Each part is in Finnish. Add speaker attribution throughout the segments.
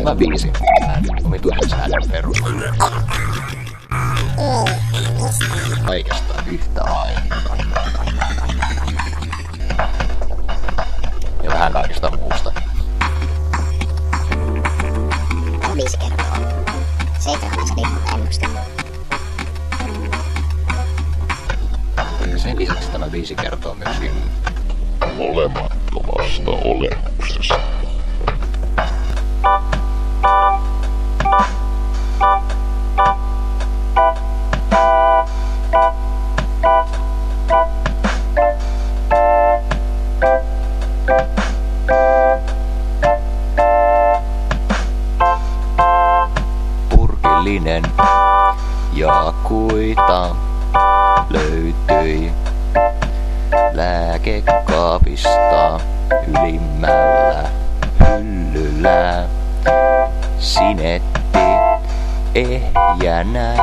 Speaker 1: Tämä biisi omituisen säädön perusteella. Kaikesta yhtä aikaa. Ja vähän kaikesta muusta.
Speaker 2: Tämä biisi kertoo 7. ennuste.
Speaker 1: Ja sen lisäksi tämä biisi kertoo myöskin
Speaker 3: olemattomasta olemuksesta.
Speaker 1: Purkillinen jakuita löytyi lääkekaapista ylimmällä hyllyllä. Sinetti ehjänä.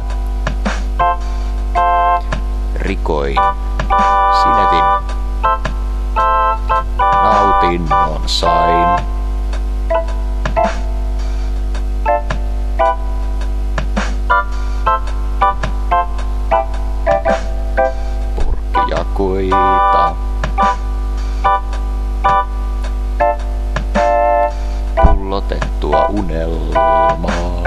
Speaker 1: Rikoin sinetin. Nautinnon sain. Purkkijakuita. Pullotettua unelmaa.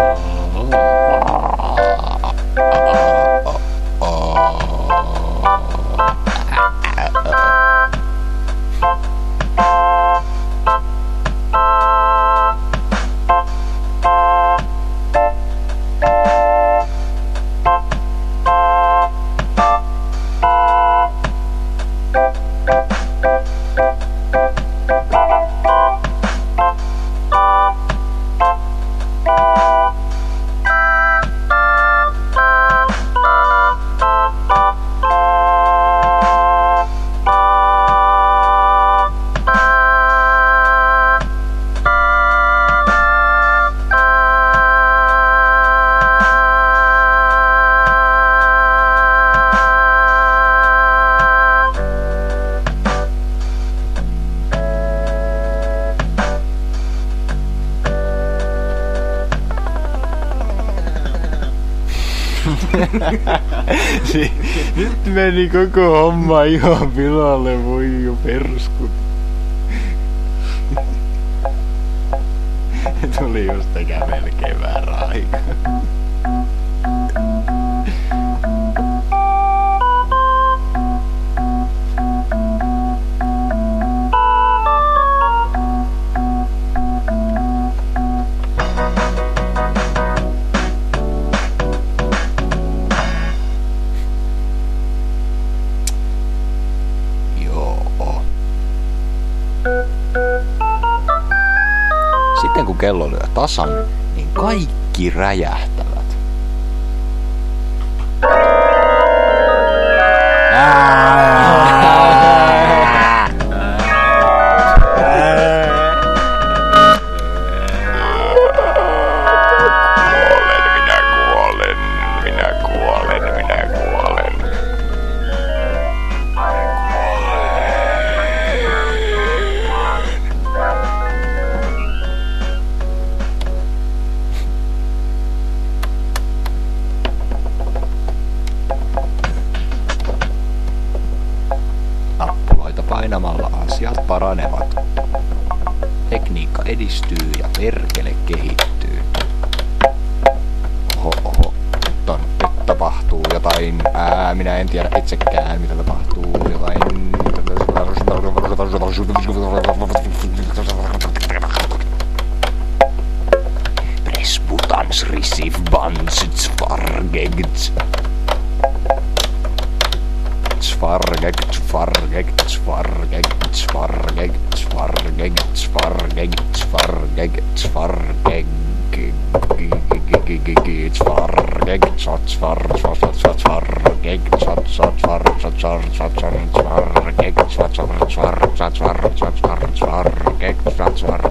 Speaker 4: Nyt meni koko homma ihan pilalle, voi jo perskut. Tuli just melkein väärä aika.
Speaker 1: Sitten kun kello lyö tasan, niin kaikki räjähtävät. Painamalla asiat paranevat. Tekniikka edistyy ja perkele kehittyy. Oho, nyt tapahtuu jotain. Minä en tiedä itsekään mitä tapahtuu. Jotain. Press buttons, receive buns, svargegt. Svargeg, svargeg, svargeg, svargeg, svargeg, svargeg, svargeg, svargeg, svargeg, svargeg, svargeg,